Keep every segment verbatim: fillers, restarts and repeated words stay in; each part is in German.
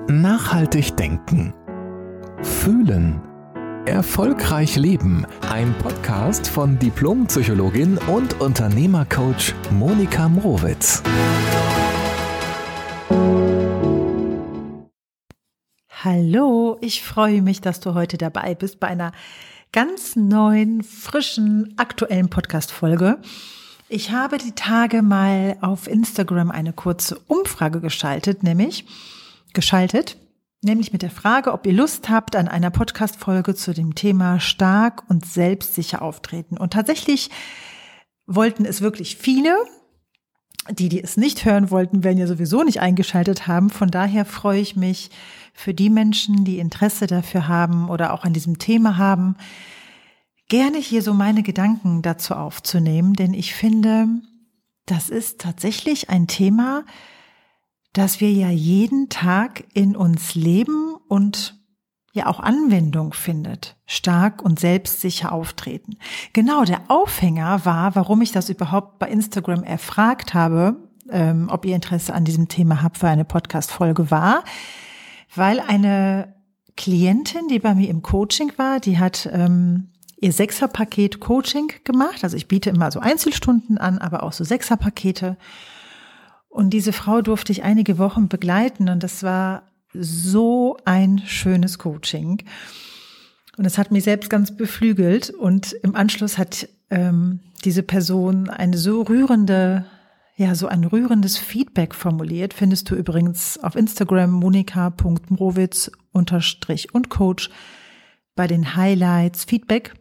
Nachhaltig denken. Fühlen. Erfolgreich leben. Ein Podcast von Diplompsychologin und Unternehmercoach Monika Mrowitz. Hallo, ich freue mich, dass du heute dabei bist bei einer ganz neuen, frischen, aktuellen Podcast-Folge. Ich habe die Tage mal auf Instagram eine kurze Umfrage geschaltet, nämlich geschaltet, nämlich mit der Frage, ob ihr Lust habt an einer Podcast-Folge zu dem Thema stark und selbstsicher auftreten. Und tatsächlich wollten es wirklich viele. Die, die es nicht hören wollten, werden ja sowieso nicht eingeschaltet haben. Von daher freue ich mich für die Menschen, die Interesse dafür haben oder auch an diesem Thema haben, gerne hier so meine Gedanken dazu aufzunehmen. Denn ich finde, das ist tatsächlich ein Thema, das wir ja jeden Tag in uns leben und ja auch Anwendung findet. Stark und selbstsicher auftreten. Genau, der Aufhänger war, warum ich das überhaupt bei Instagram erfragt habe, ähm, ob ihr Interesse an diesem Thema habt für eine Podcast-Folge, war, weil eine Klientin, die bei mir im Coaching war, die hat ähm, ihr Sechser-Paket Coaching gemacht. Also ich biete immer so Einzelstunden an, aber auch so Sechser-Pakete. Und diese Frau durfte ich einige Wochen begleiten und das war so ein schönes Coaching. Und es hat mich selbst ganz beflügelt. Und im Anschluss hat ähm, diese Person eine so rührende, ja, so ein rührendes Feedback formuliert. Findest du übrigens auf Instagram monika punkt mrowitz unterstrich und Coach bei den Highlights Feedback.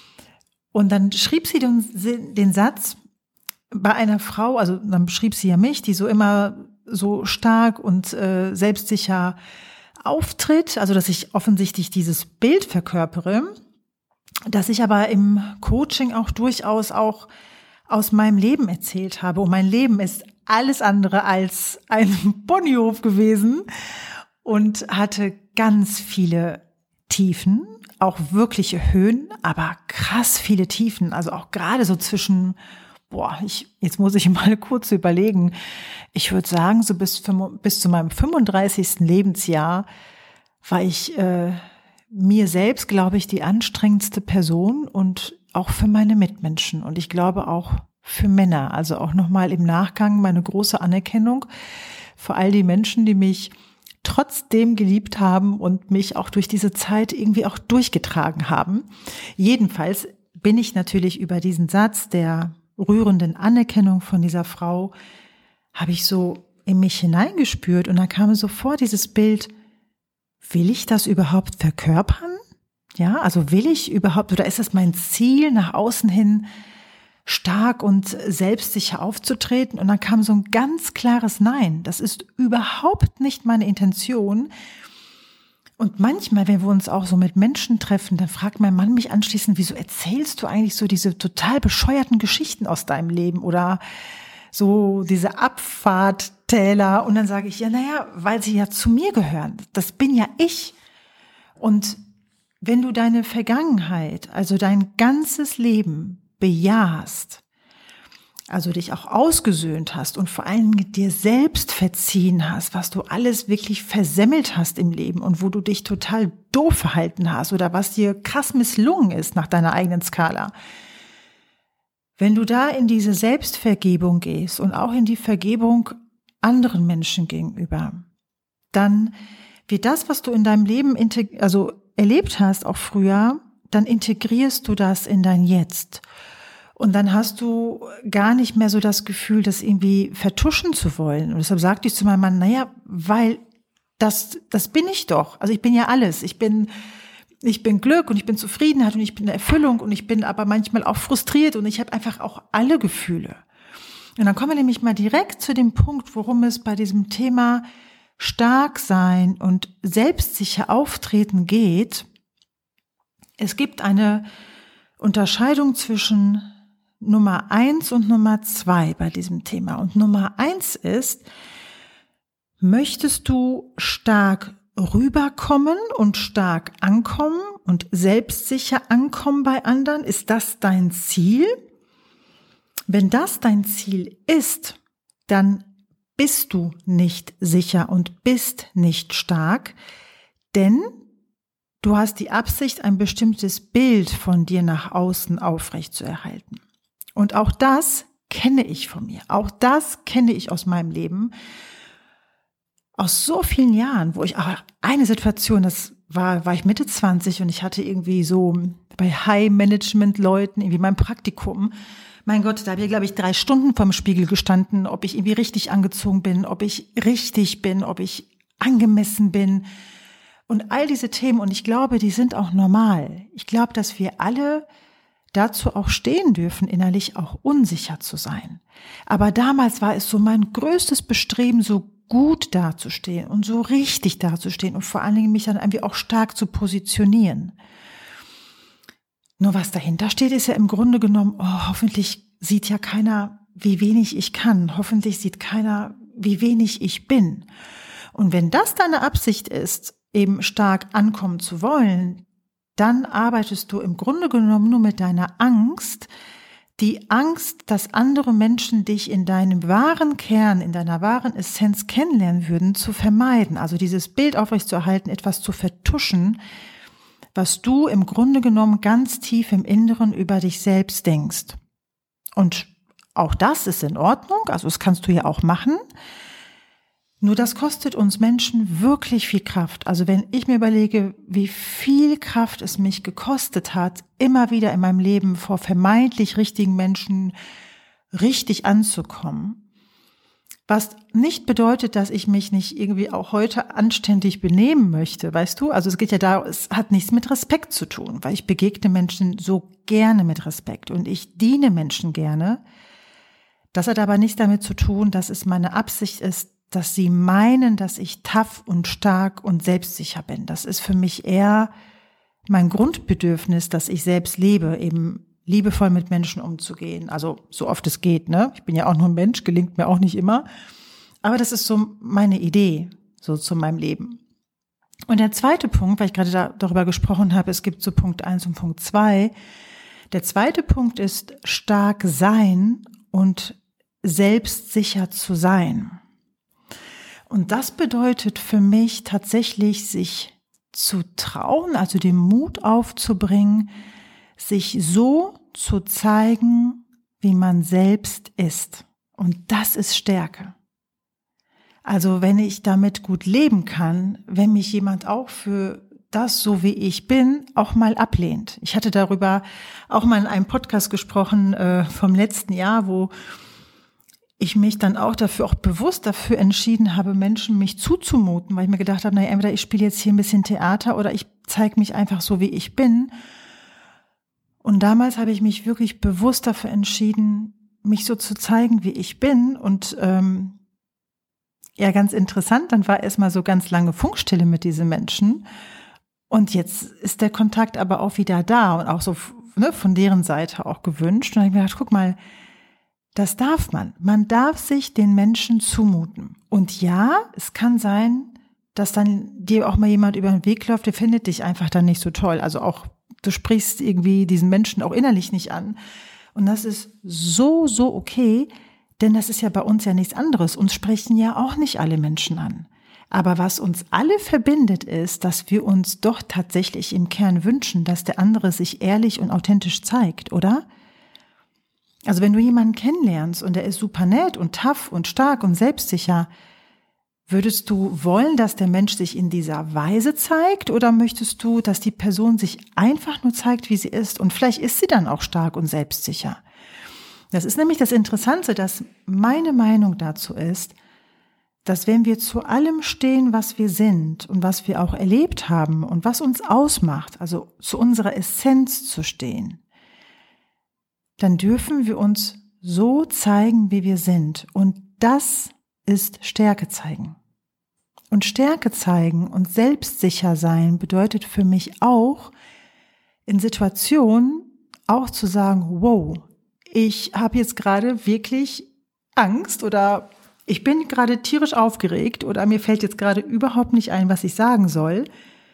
Und dann schrieb sie den, den Satz, bei einer Frau, also dann beschrieb sie ja mich, die so immer so stark und äh, selbstsicher auftritt, also dass ich offensichtlich dieses Bild verkörpere, dass ich aber im Coaching auch durchaus auch aus meinem Leben erzählt habe. Und mein Leben ist alles andere als ein Ponyhof gewesen und hatte ganz viele Tiefen, auch wirkliche Höhen, aber krass viele Tiefen, also auch gerade so zwischen Boah, ich, jetzt muss ich mal kurz überlegen. Ich würde sagen, so bis, bis zu meinem fünfunddreißigsten Lebensjahr war ich äh, mir selbst, glaube ich, die anstrengendste Person und auch für meine Mitmenschen. Und ich glaube auch für Männer. Also auch nochmal im Nachgang meine große Anerkennung für all die Menschen, die mich trotzdem geliebt haben und mich auch durch diese Zeit irgendwie auch durchgetragen haben. Jedenfalls bin ich natürlich über diesen Satz der rührenden Anerkennung von dieser Frau, habe ich so in mich hineingespürt und da kam sofort dieses Bild, will ich das überhaupt verkörpern? Ja, also will ich überhaupt, oder ist das mein Ziel, nach außen hin stark und selbstsicher aufzutreten? Und dann kam so ein ganz klares Nein, das ist überhaupt nicht meine Intention. Und manchmal, wenn wir uns auch so mit Menschen treffen, dann fragt mein Mann mich anschließend, wieso erzählst du eigentlich so diese total bescheuerten Geschichten aus deinem Leben oder so diese Abfahrttäler? Und dann sage ich, ja, naja, weil sie ja zu mir gehören. Das bin ja ich. Und wenn du deine Vergangenheit, also dein ganzes Leben bejahst, also dich auch ausgesöhnt hast und vor allem mit dir selbst verziehen hast, was du alles wirklich versemmelt hast im Leben und wo du dich total doof verhalten hast oder was dir krass misslungen ist nach deiner eigenen Skala. Wenn du da in diese Selbstvergebung gehst und auch in die Vergebung anderen Menschen gegenüber, dann wird das, was du in deinem Leben integ- also erlebt hast, auch früher, dann integrierst du das in dein Jetzt. Und dann hast du gar nicht mehr so das Gefühl, das irgendwie vertuschen zu wollen. Und deshalb sagte ich zu meinem Mann, naja, weil das, das bin ich doch. Also ich bin ja alles. Ich bin, ich bin Glück und ich bin Zufriedenheit und ich bin Erfüllung und ich bin aber manchmal auch frustriert und ich habe einfach auch alle Gefühle. Und dann kommen wir nämlich mal direkt zu dem Punkt, worum es bei diesem Thema stark sein und selbstsicher auftreten geht. Es gibt eine Unterscheidung zwischen Nummer eins und Nummer zwei bei diesem Thema. Und Nummer eins ist, möchtest du stark rüberkommen und stark ankommen und selbstsicher ankommen bei anderen? Ist das dein Ziel? Wenn das dein Ziel ist, dann bist du nicht sicher und bist nicht stark, denn du hast die Absicht, ein bestimmtes Bild von dir nach außen aufrechtzuerhalten. Und auch das kenne ich von mir. Auch das kenne ich aus meinem Leben. Aus so vielen Jahren, wo ich, ach, eine Situation, das war, war ich Mitte zwanzig und ich hatte irgendwie so bei High-Management-Leuten irgendwie mein Praktikum. Mein Gott, da habe ich, glaube ich, drei Stunden vorm Spiegel gestanden, ob ich irgendwie richtig angezogen bin, ob ich richtig bin, ob ich angemessen bin und all diese Themen. Und ich glaube, die sind auch normal. Ich glaube, dass wir alle dazu auch stehen dürfen, innerlich auch unsicher zu sein. Aber damals war es so mein größtes Bestreben, so gut dazustehen und so richtig dazustehen und vor allen Dingen mich dann irgendwie auch stark zu positionieren. Nur was dahinter steht, ist ja im Grunde genommen, oh, hoffentlich sieht ja keiner, wie wenig ich kann. Hoffentlich sieht keiner, wie wenig ich bin. Und wenn das deine Absicht ist, eben stark ankommen zu wollen, dann arbeitest du im Grunde genommen nur mit deiner Angst, die Angst, dass andere Menschen dich in deinem wahren Kern, in deiner wahren Essenz kennenlernen würden, zu vermeiden. Also dieses Bild aufrechtzuerhalten, etwas zu vertuschen, was du im Grunde genommen ganz tief im Inneren über dich selbst denkst. Und auch das ist in Ordnung, also das kannst du ja auch machen. Nur das kostet uns Menschen wirklich viel Kraft. Also wenn ich mir überlege, wie viel Kraft es mich gekostet hat, immer wieder in meinem Leben vor vermeintlich richtigen Menschen richtig anzukommen, was nicht bedeutet, dass ich mich nicht irgendwie auch heute anständig benehmen möchte, weißt du? Also es geht ja da, es hat nichts mit Respekt zu tun, weil ich begegne Menschen so gerne mit Respekt und ich diene Menschen gerne. Das hat aber nichts damit zu tun, dass es meine Absicht ist, dass sie meinen, dass ich tough und stark und selbstsicher bin. Das ist für mich eher mein Grundbedürfnis, dass ich selbst lebe, eben liebevoll mit Menschen umzugehen. Also so oft es geht, ne? Ich bin ja auch nur ein Mensch, gelingt mir auch nicht immer. Aber das ist so meine Idee, so zu meinem Leben. Und der zweite Punkt, weil ich gerade da, darüber gesprochen habe, es gibt so Punkt eins und Punkt zwei. Der zweite Punkt ist stark sein und selbstsicher zu sein. Und das bedeutet für mich tatsächlich, sich zu trauen, also den Mut aufzubringen, sich so zu zeigen, wie man selbst ist. Und das ist Stärke. Also wenn ich damit gut leben kann, wenn mich jemand auch für das, so wie ich bin, auch mal ablehnt. Ich hatte darüber auch mal in einem Podcast gesprochen äh, vom letzten Jahr, wo ich mich dann auch dafür, auch bewusst dafür entschieden habe, Menschen mich zuzumuten, weil ich mir gedacht habe, naja, entweder ich spiele jetzt hier ein bisschen Theater oder ich zeige mich einfach so, wie ich bin. Und damals habe ich mich wirklich bewusst dafür entschieden, mich so zu zeigen, wie ich bin. Und ähm, ja, ganz interessant, dann war erstmal so ganz lange Funkstille mit diesen Menschen. Und jetzt ist der Kontakt aber auch wieder da und auch so, ne, von deren Seite auch gewünscht. Und dann habe ich mir gedacht, guck mal, das darf man. Man darf sich den Menschen zumuten. Und ja, es kann sein, dass dann dir auch mal jemand über den Weg läuft, der findet dich einfach dann nicht so toll. Also auch, du sprichst irgendwie diesen Menschen auch innerlich nicht an. Und das ist so, so okay, denn das ist ja bei uns ja nichts anderes. Uns sprechen ja auch nicht alle Menschen an. Aber was uns alle verbindet ist, dass wir uns doch tatsächlich im Kern wünschen, dass der andere sich ehrlich und authentisch zeigt, oder? Also wenn du jemanden kennenlernst und der ist super nett und tough und stark und selbstsicher, würdest du wollen, dass der Mensch sich in dieser Weise zeigt oder möchtest du, dass die Person sich einfach nur zeigt, wie sie ist und vielleicht ist sie dann auch stark und selbstsicher? Das ist nämlich das Interessante, dass meine Meinung dazu ist, dass wenn wir zu allem stehen, was wir sind und was wir auch erlebt haben und was uns ausmacht, also zu unserer Essenz zu stehen, dann dürfen wir uns so zeigen, wie wir sind. Und das ist Stärke zeigen. Und Stärke zeigen und selbstsicher sein bedeutet für mich auch, in Situationen auch zu sagen, wow, ich habe jetzt gerade wirklich Angst oder ich bin gerade tierisch aufgeregt oder mir fällt jetzt gerade überhaupt nicht ein, was ich sagen soll,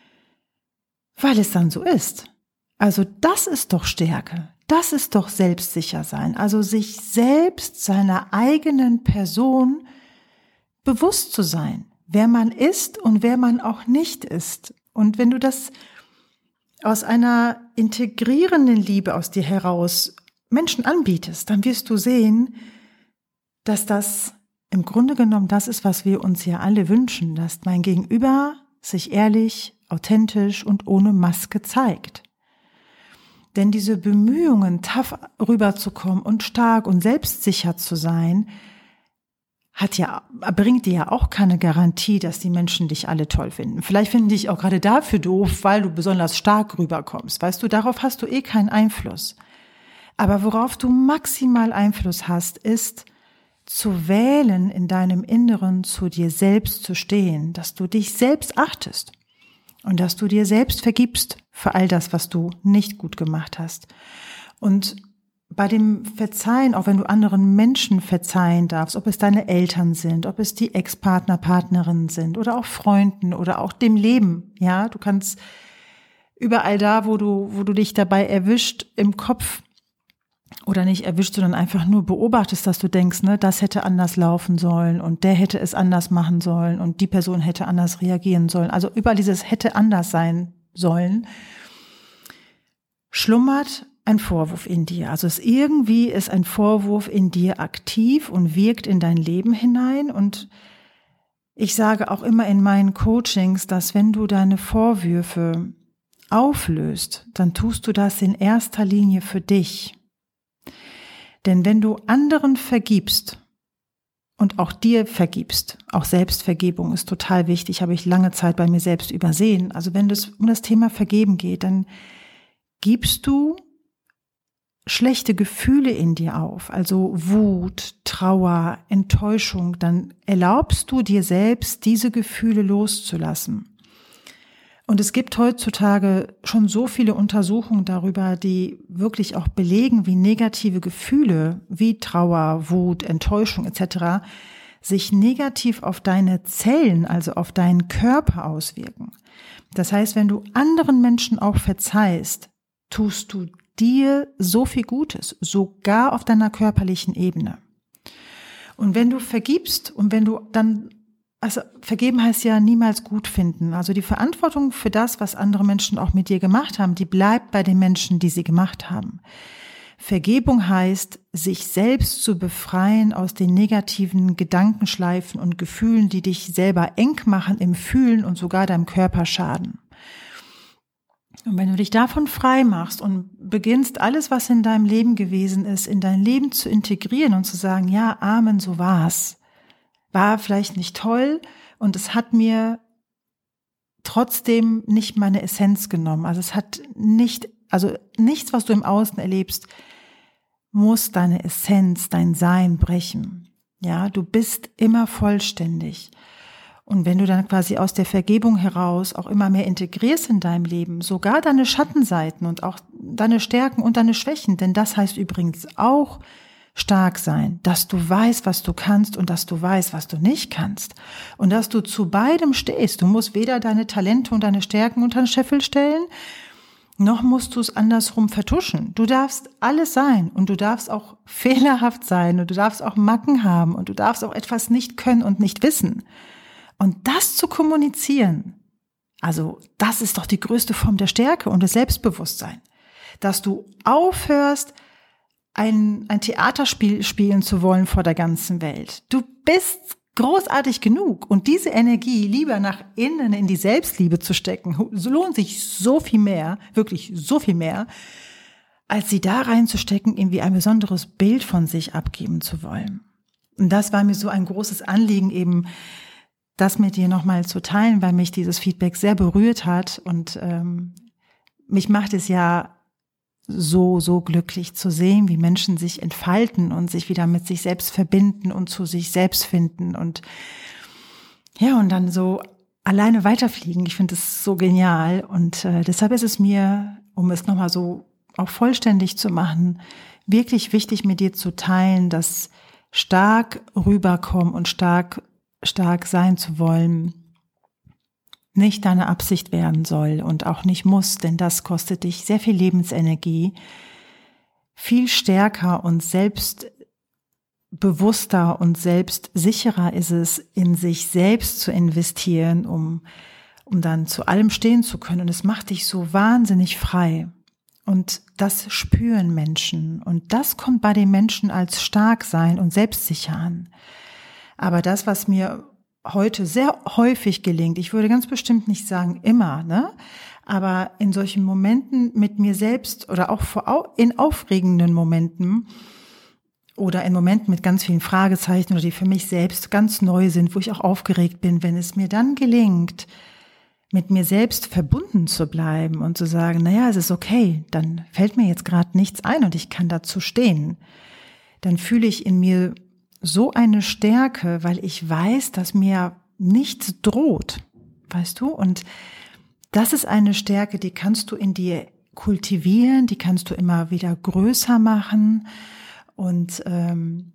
weil es dann so ist. Also das ist doch Stärke. Das ist doch selbstsicher sein, also sich selbst, seiner eigenen Person bewusst zu sein, wer man ist und wer man auch nicht ist. Und wenn du das aus einer integrierenden Liebe aus dir heraus Menschen anbietest, dann wirst du sehen, dass das im Grunde genommen das ist, was wir uns ja alle wünschen, dass mein Gegenüber sich ehrlich, authentisch und ohne Maske zeigt. Denn diese Bemühungen, tough rüberzukommen und stark und selbstsicher zu sein, hat ja, bringt dir ja auch keine Garantie, dass die Menschen dich alle toll finden. Vielleicht finden dich auch gerade dafür doof, weil du besonders stark rüberkommst. Weißt du, darauf hast du eh keinen Einfluss. Aber worauf du maximal Einfluss hast, ist zu wählen, in deinem Inneren zu dir selbst zu stehen, dass du dich selbst achtest und dass du dir selbst vergibst für all das, was du nicht gut gemacht hast. Und bei dem Verzeihen, auch wenn du anderen Menschen verzeihen darfst, ob es deine Eltern sind, ob es die Ex-Partner, Partnerinnen sind oder auch Freunden oder auch dem Leben, ja, du kannst überall da, wo du, wo du dich dabei erwischt im Kopf oder nicht erwischt, sondern einfach nur beobachtest, dass du denkst, ne, das hätte anders laufen sollen und der hätte es anders machen sollen und die Person hätte anders reagieren sollen. Also überall dieses hätte anders sein sollen, schlummert ein Vorwurf in dir. Also es irgendwie ist ein Vorwurf in dir aktiv und wirkt in dein Leben hinein. Und ich sage auch immer in meinen Coachings, dass wenn du deine Vorwürfe auflöst, dann tust du das in erster Linie für dich. Denn wenn du anderen vergibst und auch dir vergibst, auch Selbstvergebung ist total wichtig, habe ich lange Zeit bei mir selbst übersehen. Also wenn es um das Thema Vergeben geht, dann gibst du schlechte Gefühle in dir auf, also Wut, Trauer, Enttäuschung, dann erlaubst du dir selbst, diese Gefühle loszulassen. Und es gibt heutzutage schon so viele Untersuchungen darüber, die wirklich auch belegen, wie negative Gefühle wie Trauer, Wut, Enttäuschung et cetera sich negativ auf deine Zellen, also auf deinen Körper auswirken. Das heißt, wenn du anderen Menschen auch verzeihst, tust du dir so viel Gutes, sogar auf deiner körperlichen Ebene. Und wenn du vergibst und wenn du dann, also vergeben heißt ja niemals gut finden. Also die Verantwortung für das, was andere Menschen auch mit dir gemacht haben, die bleibt bei den Menschen, die sie gemacht haben. Vergebung heißt, sich selbst zu befreien aus den negativen Gedankenschleifen und Gefühlen, die dich selber eng machen im Fühlen und sogar deinem Körper schaden. Und wenn du dich davon frei machst und beginnst, alles, was in deinem Leben gewesen ist, in dein Leben zu integrieren und zu sagen, ja, Amen, so war's. War vielleicht nicht toll und es hat mir trotzdem nicht meine Essenz genommen. Also es hat nicht, also nichts, was du im Außen erlebst, muss deine Essenz, dein Sein brechen. Ja, du bist immer vollständig. Und wenn du dann quasi aus der Vergebung heraus auch immer mehr integrierst in deinem Leben, sogar deine Schattenseiten und auch deine Stärken und deine Schwächen, denn das heißt übrigens auch stark sein, dass du weißt, was du kannst und dass du weißt, was du nicht kannst und dass du zu beidem stehst. Du musst weder deine Talente und deine Stärken unter den Scheffel stellen, noch musst du es andersrum vertuschen. Du darfst alles sein und du darfst auch fehlerhaft sein und du darfst auch Macken haben und du darfst auch etwas nicht können und nicht wissen. Und das zu kommunizieren, also das ist doch die größte Form der Stärke und des Selbstbewusstseins, dass du aufhörst, ein, ein Theaterspiel spielen zu wollen vor der ganzen Welt. Du bist großartig genug und diese Energie lieber nach innen in die Selbstliebe zu stecken, lohnt sich so viel mehr, wirklich so viel mehr, als sie da reinzustecken, irgendwie ein besonderes Bild von sich abgeben zu wollen. Und das war mir so ein großes Anliegen, eben das mit dir nochmal zu teilen, weil mich dieses Feedback sehr berührt hat und ähm, mich macht es ja so, so glücklich zu sehen, wie Menschen sich entfalten und sich wieder mit sich selbst verbinden und zu sich selbst finden und ja, und dann so alleine weiterfliegen. Ich finde es so genial und äh, deshalb ist es mir, um es nochmal so auch vollständig zu machen, wirklich wichtig mit dir zu teilen, dass stark rüberkommen und stark stark sein zu wollen, nicht deine Absicht werden soll und auch nicht muss, denn das kostet dich sehr viel Lebensenergie, viel stärker und selbst bewusster und selbstsicherer ist es, in sich selbst zu investieren, um, um dann zu allem stehen zu können. Und es macht dich so wahnsinnig frei. Und das spüren Menschen. Und das kommt bei den Menschen als stark sein und selbstsicher an. Aber das, was mir heute sehr häufig gelingt, ich würde ganz bestimmt nicht sagen immer, ne? Aber in solchen Momenten mit mir selbst oder auch vor, in aufregenden Momenten oder in Momenten mit ganz vielen Fragezeichen oder die für mich selbst ganz neu sind, wo ich auch aufgeregt bin, wenn es mir dann gelingt, mit mir selbst verbunden zu bleiben und zu sagen, naja, es ist okay, dann fällt mir jetzt gerade nichts ein und ich kann dazu stehen. Dann fühle ich in mir so eine Stärke, weil ich weiß, dass mir nichts droht, weißt du? Und das ist eine Stärke, die kannst du in dir kultivieren, die kannst du immer wieder größer machen. Und ähm,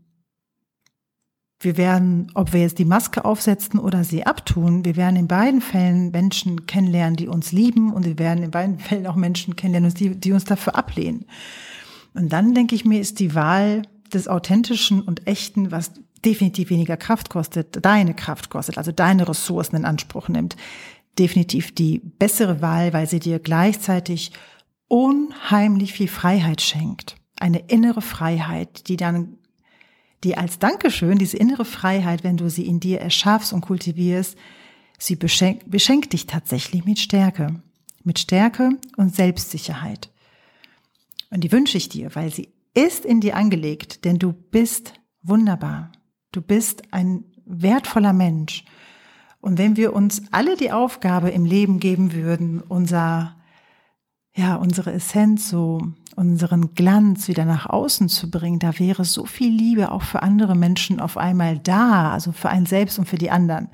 wir werden, ob wir jetzt die Maske aufsetzen oder sie abtun, wir werden in beiden Fällen Menschen kennenlernen, die uns lieben, und wir werden in beiden Fällen auch Menschen kennenlernen, die, die uns dafür ablehnen. Und dann, denke ich mir, ist die Wahl des Authentischen und Echten, was definitiv weniger Kraft kostet, deine Kraft kostet, also deine Ressourcen in Anspruch nimmt, definitiv die bessere Wahl, weil sie dir gleichzeitig unheimlich viel Freiheit schenkt. Eine innere Freiheit, die dann, die als Dankeschön, diese innere Freiheit, wenn du sie in dir erschaffst und kultivierst, sie beschenkt, beschenkt dich tatsächlich mit Stärke. Mit Stärke und Selbstsicherheit. Und die wünsche ich dir, weil sie ist in dir angelegt, denn du bist wunderbar. Du bist ein wertvoller Mensch. Und wenn wir uns alle die Aufgabe im Leben geben würden, unser, ja, unsere Essenz, so unseren Glanz wieder nach außen zu bringen, da wäre so viel Liebe auch für andere Menschen auf einmal da, also für einen selbst und für die anderen.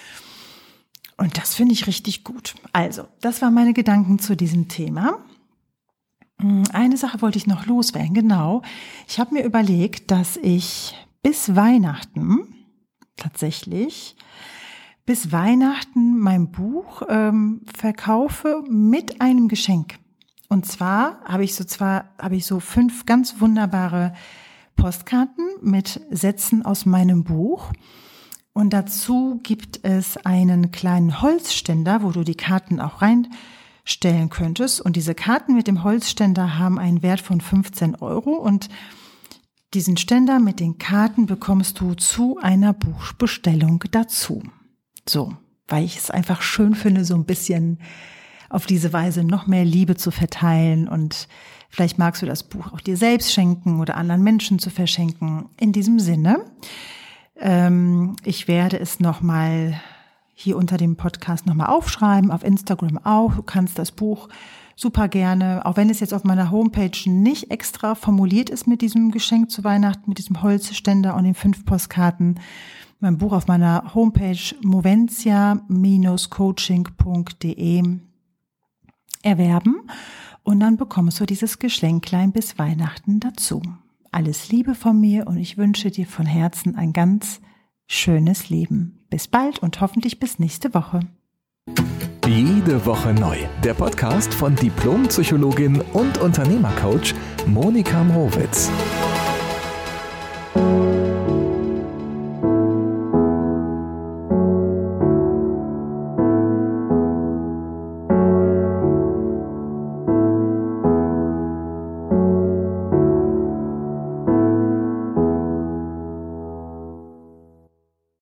Und das finde ich richtig gut. Also, das waren meine Gedanken zu diesem Thema. Eine Sache wollte ich noch loswerden, genau. Ich habe mir überlegt, dass ich bis Weihnachten tatsächlich bis Weihnachten mein Buch ähm, verkaufe mit einem Geschenk. Und zwar habe ich so zwar habe ich so fünf ganz wunderbare Postkarten mit Sätzen aus meinem Buch. Und dazu gibt es einen kleinen Holzständer, wo du die Karten auch reinstellen könntest. Und diese Karten mit dem Holzständer haben einen Wert von fünfzehn Euro. Und diesen Ständer mit den Karten bekommst du zu einer Buchbestellung dazu. So, weil ich es einfach schön finde, so ein bisschen auf diese Weise noch mehr Liebe zu verteilen, und vielleicht magst du das Buch auch dir selbst schenken oder anderen Menschen zu verschenken. In diesem Sinne, ähm, ich werde es nochmal hier unter dem Podcast nochmal aufschreiben, auf Instagram auch. Du kannst das Buch super gerne, auch wenn es jetzt auf meiner Homepage nicht extra formuliert ist mit diesem Geschenk zu Weihnachten, mit diesem Holzständer und den fünf Postkarten, mein Buch auf meiner Homepage moventia Bindestrich coaching punkt de erwerben, und dann bekommst du dieses Geschenkklein bis Weihnachten dazu. Alles Liebe von mir, und ich wünsche dir von Herzen ein ganz schönes Leben. Bis bald und hoffentlich bis nächste Woche. Jede Woche neu. Der Podcast von Diplompsychologin und Unternehmercoach Monika Mrowitz.